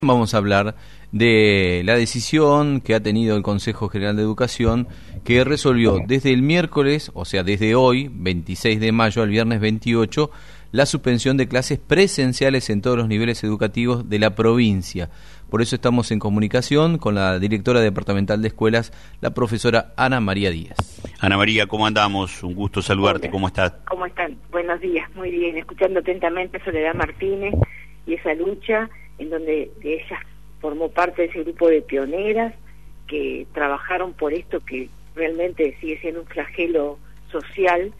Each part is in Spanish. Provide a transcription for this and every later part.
Vamos a hablar de la decisión que ha tenido el Consejo General de Educación, que resolvió desde el miércoles, o sea, desde hoy, 26 de mayo al viernes 28, la suspensión de clases presenciales en todos los niveles educativos de la provincia. Por eso estamos en comunicación con la directora departamental de escuelas, la profesora Ana María Díaz. Ana María, ¿cómo andamos? Un gusto saludarte. Hola. ¿Cómo estás? ¿Cómo están? Buenos días, muy bien. Escuchando atentamente a Soledad Martínez y esa lucha en donde ella formó parte de ese grupo de pioneras que trabajaron por esto que realmente sigue siendo un flagelo social,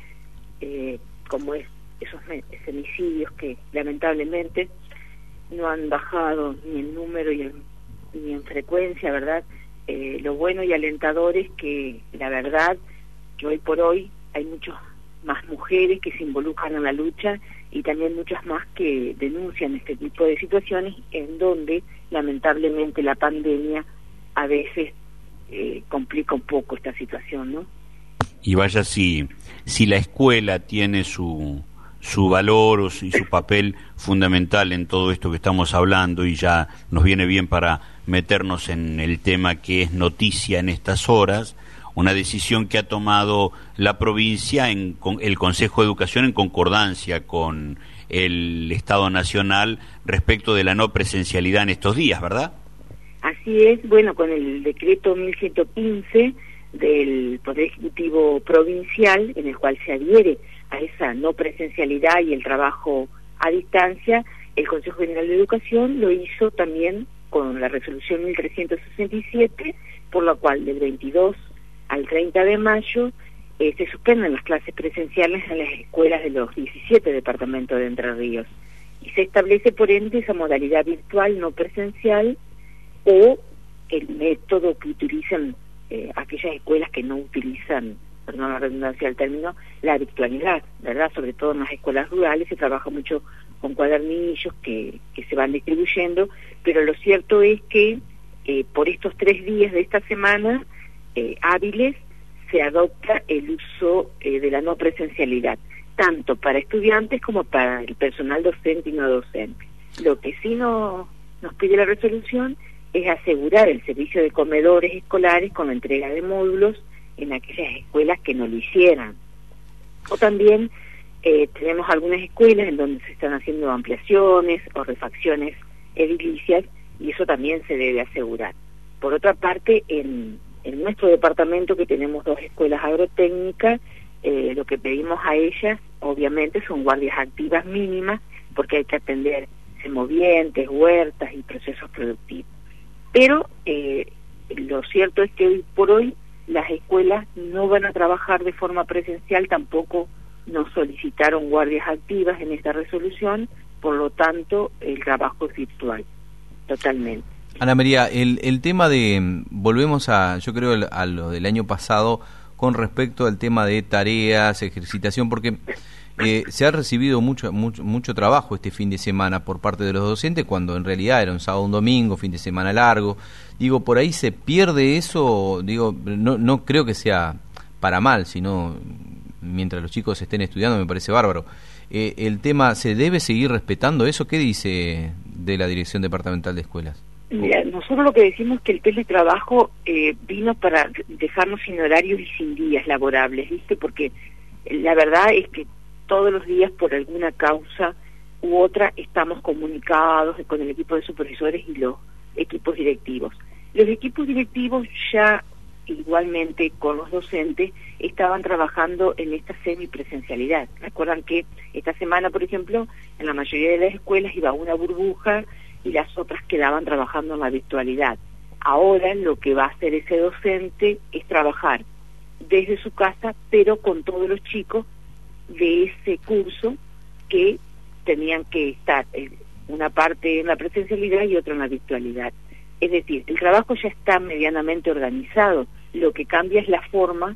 como es esos femicidios que lamentablemente no han bajado ni en número ni en frecuencia, ¿verdad? Lo bueno y alentador es que la verdad que hoy por hoy hay muchas más mujeres que se involucran en la lucha y también muchas más que denuncian este tipo de situaciones en donde lamentablemente la pandemia a veces complica un poco esta situación, ¿no? Y vaya si la escuela tiene su valor y su papel fundamental en todo esto que estamos hablando, y ya nos viene bien para meternos en el tema que es noticia en estas horas, una decisión que ha tomado la provincia, con el Consejo de Educación, en concordancia con el Estado Nacional respecto de la no presencialidad en estos días, ¿verdad? Así es, bueno, con el decreto 1115 del Poder Ejecutivo Provincial, en el cual se adhiere a esa no presencialidad y el trabajo a distancia, el Consejo General de Educación lo hizo también con la resolución 1367, por la cual del 22 al 30 de mayo se suspenden las clases presenciales en las escuelas de los 17 departamentos de Entre Ríos. Y se establece, por ende, esa modalidad virtual no presencial o el método que utilizan aquellas escuelas que no utilizan, perdón la redundancia del término, la virtualidad, ¿verdad? Sobre todo en las escuelas rurales se trabaja mucho con cuadernillos que se van distribuyendo, pero lo cierto es que por estos 3 días de esta semana hábiles se adopta el uso de la no presencialidad, tanto para estudiantes como para el personal docente y no docente. Lo que sí nos pide la resolución es asegurar el servicio de comedores escolares con la entrega de módulos en aquellas escuelas que no lo hicieran. O también tenemos algunas escuelas en donde se están haciendo ampliaciones o refacciones edilicias y eso también se debe asegurar. Por otra parte, en nuestro departamento, que tenemos 2 escuelas agrotécnicas, lo que pedimos a ellas, obviamente, son guardias activas mínimas, porque hay que atender semovientes, huertas y procesos productivos. Pero lo cierto es que hoy por hoy las escuelas no van a trabajar de forma presencial, tampoco nos solicitaron guardias activas en esta resolución, por lo tanto el trabajo es virtual, totalmente. Ana María, el tema de, volvemos yo creo a lo del año pasado con respecto al tema de tareas, ejercitación, porque se ha recibido mucho trabajo este fin de semana por parte de los docentes, cuando en realidad era un sábado, un domingo, fin de semana largo. Digo, por ahí se pierde eso, digo, no creo que sea para mal, sino mientras los chicos estén estudiando me parece bárbaro. El tema, ¿se debe seguir respetando eso? ¿Qué dice de la Dirección Departamental de Escuelas? Mira, nosotros lo que decimos es que el teletrabajo vino para dejarnos sin horarios y sin días laborables, ¿viste? Porque la verdad es que todos los días, por alguna causa u otra, estamos comunicados con el equipo de supervisores y los equipos directivos. Los equipos directivos ya, igualmente con los docentes, estaban trabajando en esta semipresencialidad. Recuerdan que esta semana, por ejemplo, en la mayoría de las escuelas iba una burbuja y las otras quedaban trabajando en la virtualidad. Ahora lo que va a hacer ese docente es trabajar desde su casa, pero con todos los chicos de ese curso que tenían que estar una parte en la presencialidad y otra en la virtualidad. Es decir, el trabajo ya está medianamente organizado, lo que cambia es la forma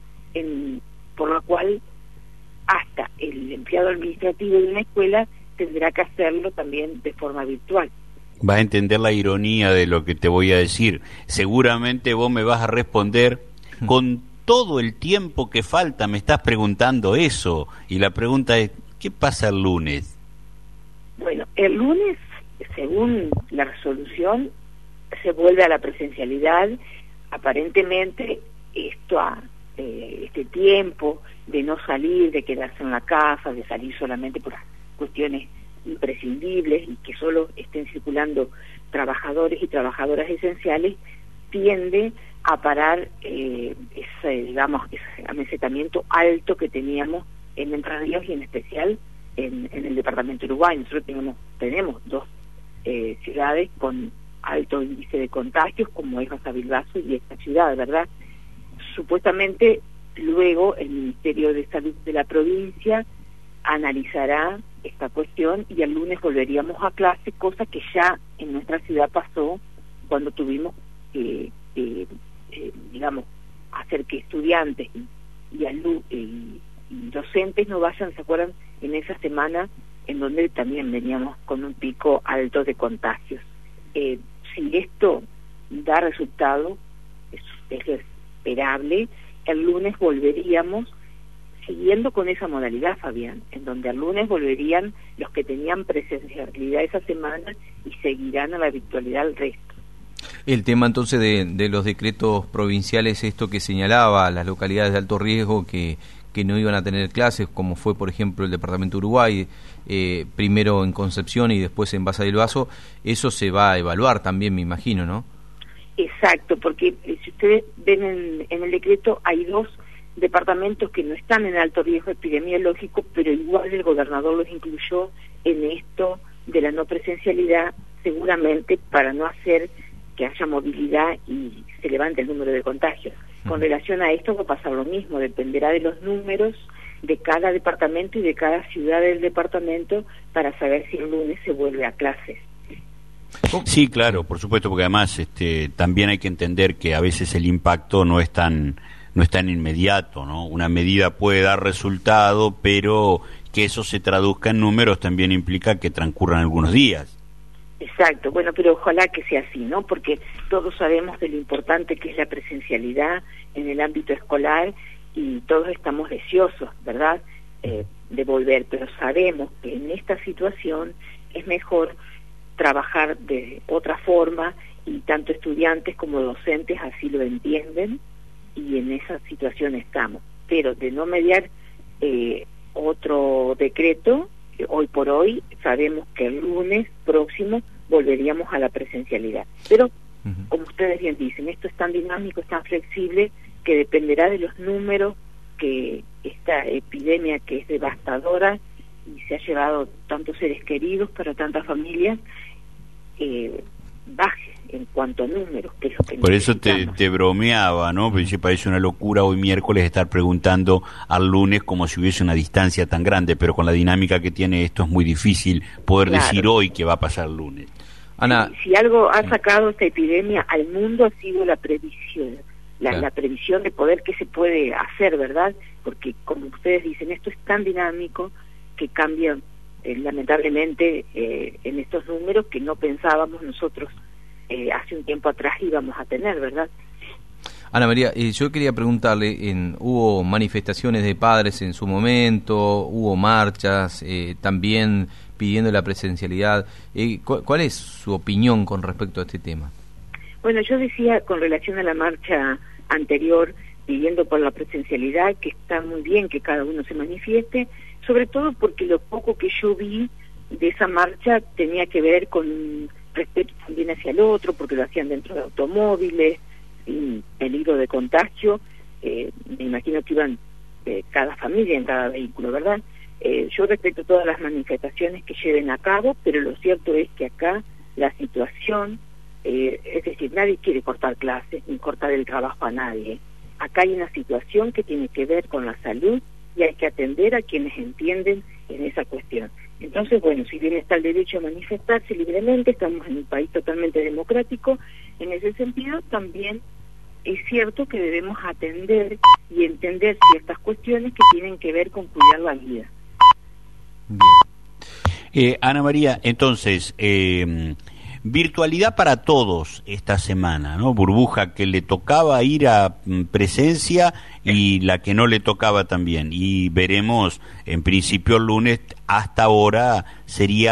por la cual hasta el empleado administrativo de una escuela tendrá que hacerlo también de forma virtual. Va a entender la ironía de lo que te voy a decir. Seguramente vos me vas a responder con todo el tiempo que falta, me estás preguntando eso, y la pregunta es, ¿qué pasa el lunes? Bueno, el lunes según la resolución, se vuelve a la presencialidad. Aparentemente, este tiempo de no salir, de quedarse en la casa, de salir solamente por cuestiones imprescindibles y que solo estén circulando trabajadores y trabajadoras esenciales, tiende a parar ese amesetamiento alto que teníamos en Entre Ríos y en especial en el departamento de Uruguay. Nosotros tenemos dos ciudades con alto índice de contagios, como es Basavilbaso y esta ciudad, ¿verdad? Supuestamente, luego el Ministerio de Salud de la provincia analizará esta cuestión y el lunes volveríamos a clase, cosa que ya en nuestra ciudad pasó cuando tuvimos hacer que estudiantes y docentes no vayan, ¿se acuerdan? En esa semana en donde también veníamos con un pico alto de contagios. Si esto da resultado, es esperable, el lunes volveríamos siguiendo con esa modalidad, Fabián, en donde el lunes volverían los que tenían presencialidad esa semana y seguirán a la virtualidad el resto. El tema entonces de los decretos provinciales, esto que señalaba las localidades de alto riesgo que no iban a tener clases, como fue por ejemplo el departamento de Uruguay, primero en Concepción y después en Basavilbaso, eso se va a evaluar también, me imagino, ¿no? Exacto, porque si ustedes ven en el decreto hay dos departamentos que no están en alto riesgo epidemiológico, pero igual el gobernador los incluyó en esto de la no presencialidad, seguramente para no hacer que haya movilidad y se levante el número de contagios. Con relación a esto va a pasar lo mismo, dependerá de los números de cada departamento y de cada ciudad del departamento para saber si el lunes se vuelve a clases. Sí, claro, por supuesto, porque además también hay que entender que a veces el impacto no es tan inmediato, ¿no? Una medida puede dar resultado, pero que eso se traduzca en números también implica que transcurran algunos días. Exacto, bueno, pero ojalá que sea así, ¿no? Porque todos sabemos de lo importante que es la presencialidad en el ámbito escolar y todos estamos deseosos, ¿verdad?, de volver, pero sabemos que en esta situación es mejor trabajar de otra forma y tanto estudiantes como docentes así lo entienden y en esa situación estamos. Pero de no mediar otro decreto, hoy por hoy sabemos que el lunes próximo volveríamos a la presencialidad. Pero, como ustedes bien dicen, esto es tan dinámico, es tan flexible, que dependerá de los números que esta epidemia que es devastadora y se ha llevado tantos seres queridos para tantas familias, baje en cuanto a números, que es lo que por eso te bromeaba, ¿no? Porque se parece una locura hoy miércoles estar preguntando al lunes como si hubiese una distancia tan grande, pero con la dinámica que tiene esto es muy difícil poder decir hoy qué va a pasar el lunes. Ana, si algo ha sacado esta epidemia al mundo ha sido la previsión, la previsión de poder qué se puede hacer, ¿verdad? Porque como ustedes dicen, esto es tan dinámico que cambia lamentablemente en estos números que no pensábamos nosotros hace un tiempo atrás íbamos a tener, ¿verdad? Ana María, yo quería preguntarle, hubo manifestaciones de padres en su momento, hubo marchas, también pidiendo la presencialidad. ¿Cuál es su opinión con respecto a este tema? Bueno, yo decía con relación a la marcha anterior, pidiendo por la presencialidad, que está muy bien que cada uno se manifieste, sobre todo porque lo poco que yo vi de esa marcha tenía que ver con respeto también hacia el otro, porque lo hacían dentro de automóviles, sin peligro de contagio. Me imagino que iban cada familia en cada vehículo, ¿verdad? Yo respeto todas las manifestaciones que lleven a cabo, pero lo cierto es que acá la situación, es decir, nadie quiere cortar clases ni cortar el trabajo a nadie. Acá hay una situación que tiene que ver con la salud y hay que atender a quienes entienden en esa cuestión. Entonces, bueno, si bien está el derecho a manifestarse libremente, estamos en un país totalmente democrático, en ese sentido también es cierto que debemos atender y entender ciertas cuestiones que tienen que ver con cuidar la vida. Bien. Ana María, entonces, virtualidad para todos esta semana, ¿no? Burbuja que le tocaba ir a presencia y la que no le tocaba también. Y veremos, en principio el lunes, hasta ahora sería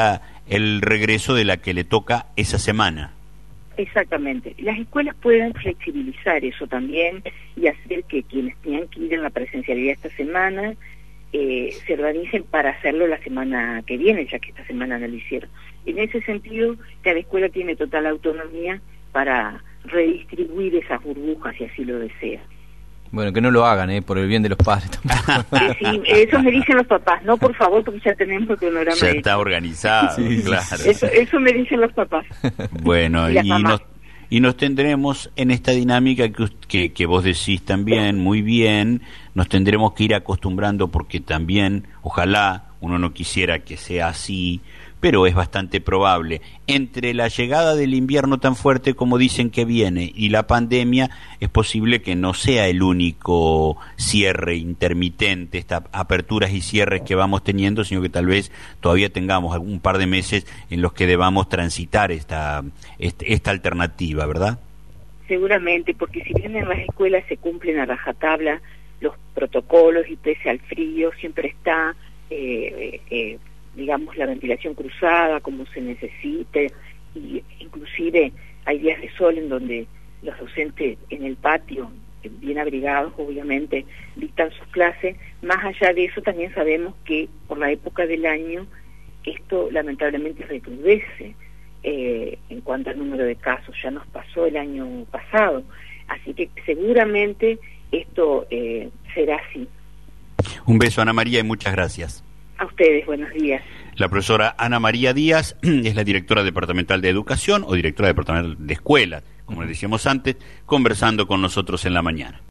el regreso de la que le toca esa semana. Exactamente. Las escuelas pueden flexibilizar eso también y hacer que quienes tenían que ir en la presencialidad esta semana se organicen para hacerlo la semana que viene, ya que esta semana no lo hicieron. En ese sentido, cada escuela tiene total autonomía para redistribuir esas burbujas si así lo desea. Bueno, que no lo hagan, por el bien de los padres tampoco. Sí, eso me dicen los papás. No, por favor, porque ya tenemos el cronograma. Ya está organizado, sí, claro. Eso me dicen los papás. Bueno, y nos tendremos en esta dinámica que vos decís también, muy bien, nos tendremos que ir acostumbrando porque también, ojalá, uno no quisiera que sea así, pero es bastante probable. Entre la llegada del invierno tan fuerte como dicen que viene y la pandemia, es posible que no sea el único cierre intermitente, estas aperturas y cierres que vamos teniendo, sino que tal vez todavía tengamos un par de meses en los que debamos transitar esta alternativa, ¿verdad? Seguramente, porque si bien en las escuelas se cumplen a rajatabla los protocolos y pese al frío, siempre está... digamos, la ventilación cruzada como se necesite, y inclusive hay días de sol en donde los docentes en el patio, bien abrigados obviamente, dictan sus clases. Más allá de eso, también sabemos que por la época del año esto lamentablemente recrudece en cuanto al número de casos. Ya nos pasó el año pasado, así que seguramente esto será así. Un beso, Ana María, y muchas gracias. A ustedes, buenos días. La profesora Ana María Díaz es la directora departamental de Educación o directora departamental de Escuelas, como les decíamos antes, conversando con nosotros en la mañana.